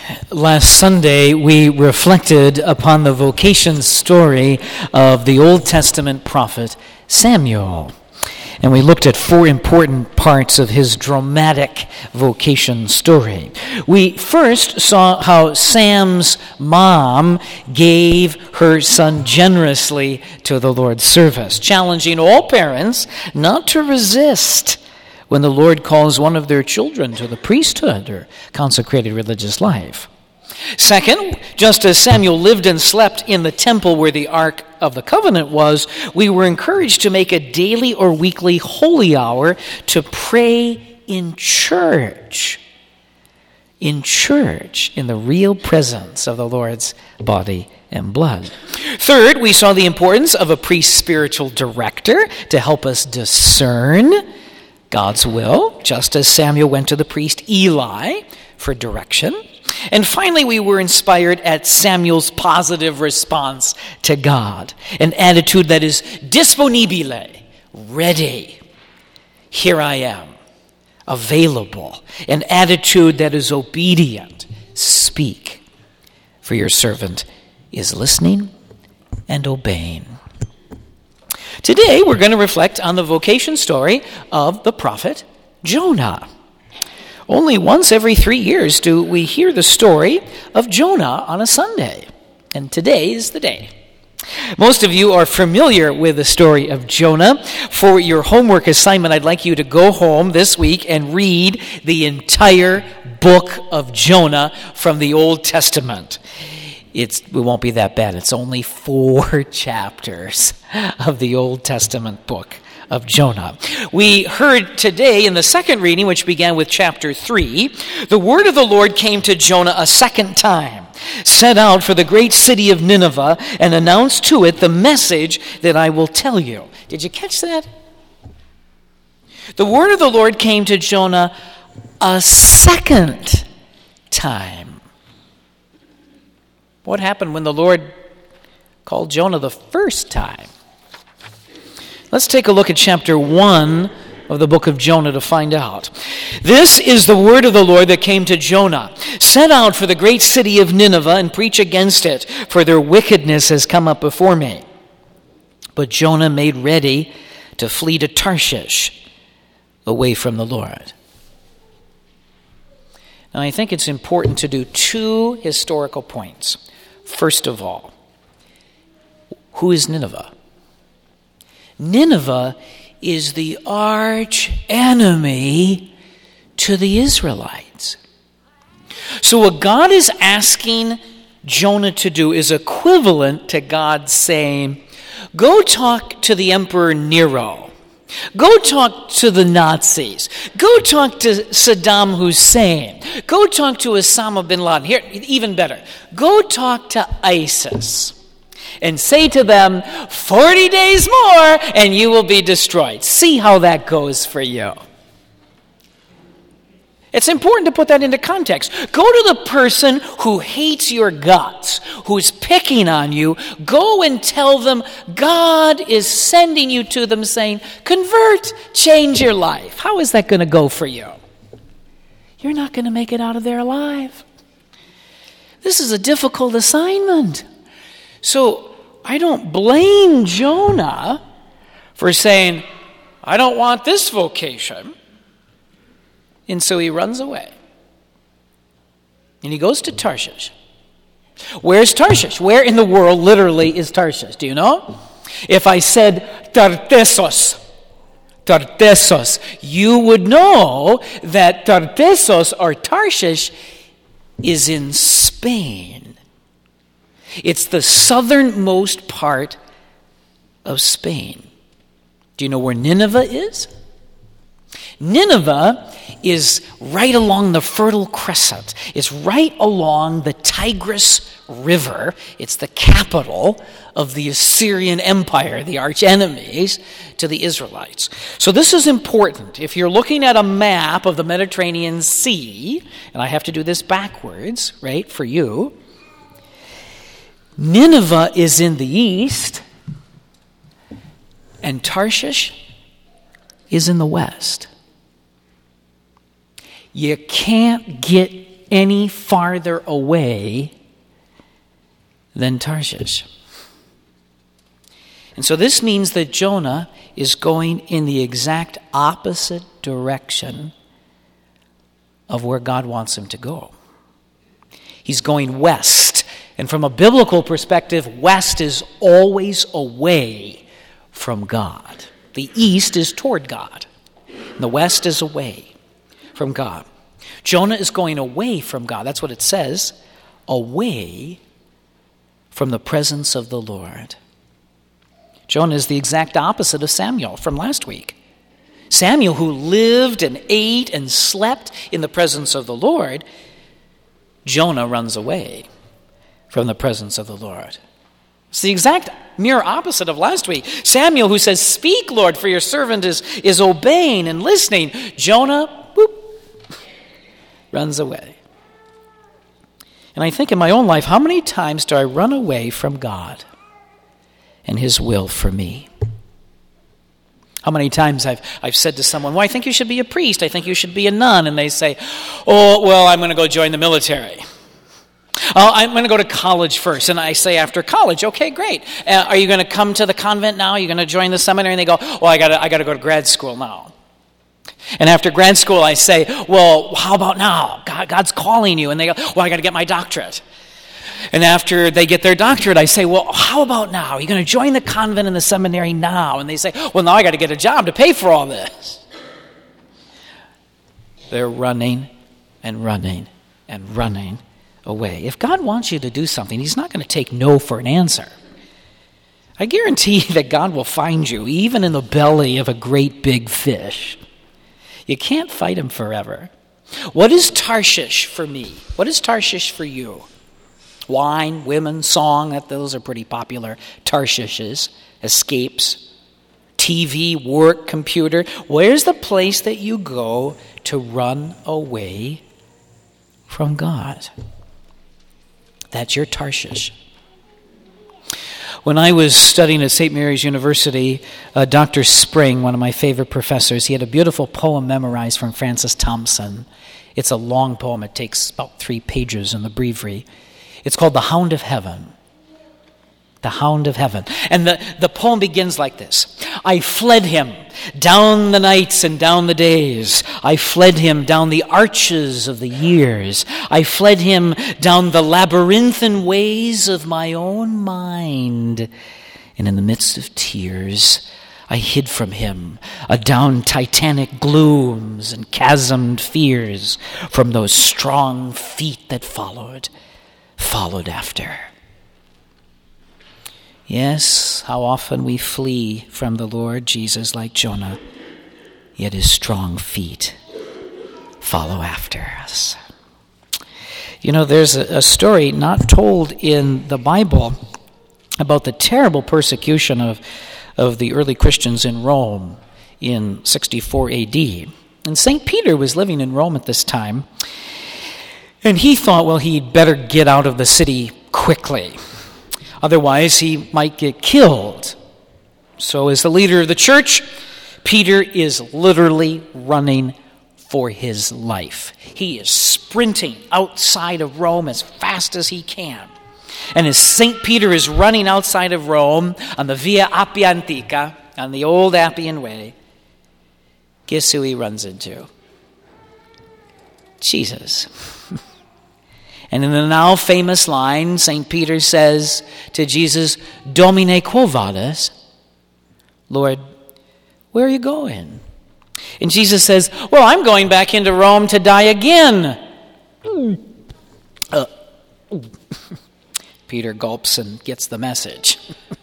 Last Sunday, we reflected upon the vocation story of the Old Testament prophet Samuel. And we looked at four important parts of his dramatic vocation story. We first saw how Sam's mom gave her son generously to the Lord's service, challenging all parents not to resist when the Lord calls one of their children to the priesthood or consecrated religious life. Second, just as Samuel lived and slept in the temple where the Ark of the Covenant was, we were encouraged to make a daily or weekly holy hour to pray in church. In church, in the real presence of the Lord's body and blood. Third, we saw the importance of a priest's spiritual director to help us discern God's will, just as Samuel went to the priest Eli for direction. And finally, we were inspired at Samuel's positive response to God, an attitude that is disponibile, ready. Here I am, available, an attitude that is obedient. Speak, for your servant is listening and obeying. Today, we're going to reflect on the vocation story of the prophet Jonah. Only once every 3 years do we hear the story of Jonah on a Sunday, and today is the day. Most of you are familiar with the story of Jonah. For your homework assignment, I'd like you to go home this week and read the entire book of Jonah from the Old Testament. It won't be that bad. It's only 4 chapters of the Old Testament book of Jonah. We heard today in the second reading, which began with chapter 3, the word of the Lord came to Jonah a second time. Set out for the great city of Nineveh and announce to it the message that I will tell you. Did you catch that? The word of the Lord came to Jonah a second time. What happened when the Lord called Jonah the first time? Let's take a look at chapter 1 of the book of Jonah to find out. This is the word of the Lord that came to Jonah. Set out for the great city of Nineveh and preach against it, for their wickedness has come up before me. But Jonah made ready to flee to Tarshish, away from the Lord. Now, I think it's important to do 2 historical points. First of all, who is Nineveh? Nineveh is the arch enemy to the Israelites. So what God is asking Jonah to do is equivalent to God saying, go talk to the Emperor Nero. Go talk to the Nazis. Go talk to Saddam Hussein. Go talk to Osama bin Laden. Here, even better. Go talk to ISIS and say to them, 40 days more and you will be destroyed. See how that goes for you. It's important to put that into context. Go to the person who hates your guts, who's picking on you. Go and tell them God is sending you to them saying, convert, change your life. How is that going to go for you? You're not going to make it out of there alive. This is a difficult assignment. So I don't blame Jonah for saying, I don't want this vocation. And so he runs away. And he goes to Tarshish. Where's Tarshish? Where in the world literally is Tarshish? Do you know? If I said Tartessos, you would know that Tartessos or Tarshish is in Spain. It's the southernmost part of Spain. Do you know where Nineveh is? Nineveh is right along the Fertile Crescent. It's right along the Tigris River. It's the capital of the Assyrian Empire, the arch enemies to the Israelites. So this is important. If you're looking at a map of the Mediterranean Sea, and I have to do this backwards, right, for you, Nineveh is in the east, and Tarshish is in the west. You can't get any farther away than Tarshish. And so this means that Jonah is going in the exact opposite direction of where God wants him to go. He's going west. And from a biblical perspective, west is always away from God. The east is toward God. And the west is away from God. Jonah is going away from God. That's what it says. Away from the presence of the Lord. Jonah is the exact opposite of Samuel from last week. Samuel, who lived and ate and slept in the presence of the Lord, Jonah runs away from the presence of the Lord. It's the exact mirror opposite of last week. Samuel, who says, "Speak, Lord, for your servant is obeying and listening." Jonah, boop, runs away. And I think in my own life, how many times do I run away from God and his will for me? How many times I've said to someone, "Well, I think you should be a priest. I think you should be a nun." And they say, "Oh, well, I'm going to go join the military. I'm going to go to college first." And I say, "After college, okay, great. Are you going to come to the convent now? Are you going to join the seminary?" And they go, "Well, I got to go to grad school now." And after grad school, I say, "Well, how about now? God's calling you." And they go, "Well, I got to get my doctorate." And after they get their doctorate, I say, "Well, how about now? Are you going to join the convent and the seminary now?" And they say, "Well, now I got to get a job to pay for all this." They're running and running and running away. If God wants you to do something, he's not going to take no for an answer. I guarantee that God will find you, even in the belly of a great big fish. You can't fight him forever. What is Tarshish for me? What is Tarshish for you? Wine, women, song, those are pretty popular Tarshishes, escapes, TV, work, computer. Where's the place that you go to run away from God? That's your Tarshish. When I was studying at St. Mary's University, Dr. Spring, one of my favorite professors, he had a beautiful poem memorized from Francis Thompson. It's a long poem. It takes about 3 pages in the breviary. It's called The Hound of Heaven. The Hound of Heaven. And the poem begins like this. "I fled him down the nights and down the days. I fled him down the arches of the years. I fled him down the labyrinthine ways of my own mind. And in the midst of tears, I hid from him adown titanic glooms and chasmed fears from those strong feet that followed after." Yes, how often we flee from the Lord Jesus like Jonah, yet his strong feet follow after us. You know, there's a story not told in the Bible about the terrible persecution of the early Christians in Rome in 64 AD. And St. Peter was living in Rome at this time, and he thought, well, he'd better get out of the city quickly. Otherwise, he might get killed. So as the leader of the church, Peter is literally running for his life. He is sprinting outside of Rome as fast as he can. And as St. Peter is running outside of Rome on the Via Appia Antica, on the old Appian Way, guess who he runs into? Jesus. And in the now famous line, St. Peter says to Jesus, "Domine, quo vadis?" Lord, where are you going? And Jesus says, "Well, I'm going back into Rome to die again." Peter gulps and gets the message.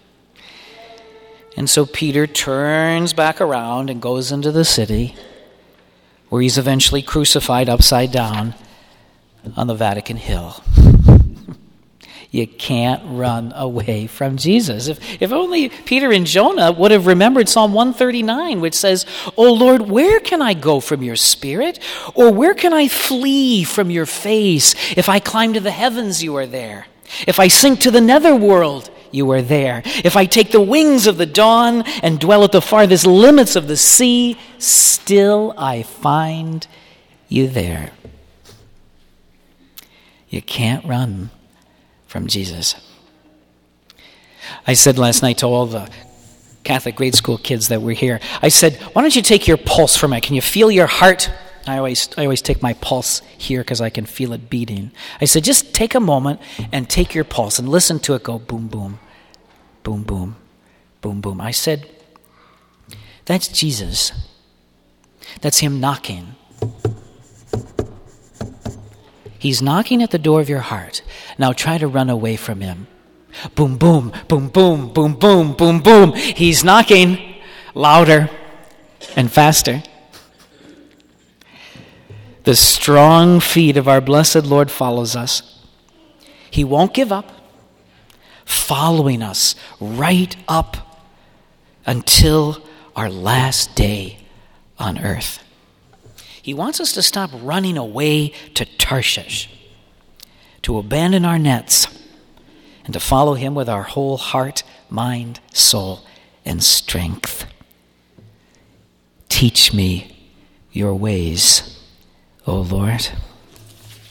And so Peter turns back around and goes into the city, where he's eventually crucified upside down on the Vatican Hill. You can't run away from Jesus. If only Peter and Jonah would have remembered Psalm 139, which says, "O Lord, where can I go from your spirit? Or where can I flee from your face? If I climb to the heavens, you are there. If I sink to the netherworld, you are there. If I take the wings of the dawn and dwell at the farthest limits of the sea, still I find you there." You can't run from Jesus. I said last night to all the Catholic grade school kids that were here, I said, why don't you take your pulse for a minute? Can you feel your heart? I always take my pulse here because I can feel it beating. I said, just take a moment and take your pulse and listen to it go boom, boom, boom, boom, boom, boom. I said, that's Jesus. That's him knocking. He's knocking at the door of your heart. Now try to run away from him. Boom, boom, boom, boom, boom, boom, boom, boom. He's knocking louder and faster. The strong feet of our blessed Lord follows us. He won't give up, following us right up until our last day on earth. He wants us to stop running away to Tarshish, to abandon our nets, and to follow him with our whole heart, mind, soul, and strength. Teach me your ways, O Lord.